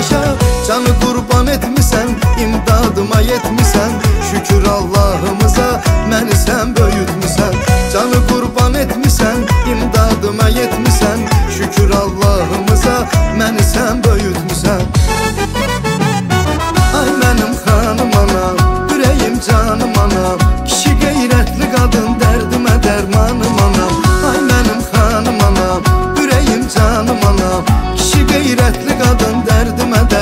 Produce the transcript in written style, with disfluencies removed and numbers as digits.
yaşa. Canı qurban etmisən, imdadıma yetmisən. Şükür Allah'ımıza, məni sən böyütmüsən. Canı qurban etmisən, imdadıma yetmisən. Şükür Allah'ımıza, məni sən böyütmüsən. Ay mənim xanım anam, ürəyim canım anam. Kişi qeyrətli qadın, dərdimə dərmanım anam. Ay mənim xanım anam, ürəyim canım anam. Kişi qeyrətli qadın, dərdimə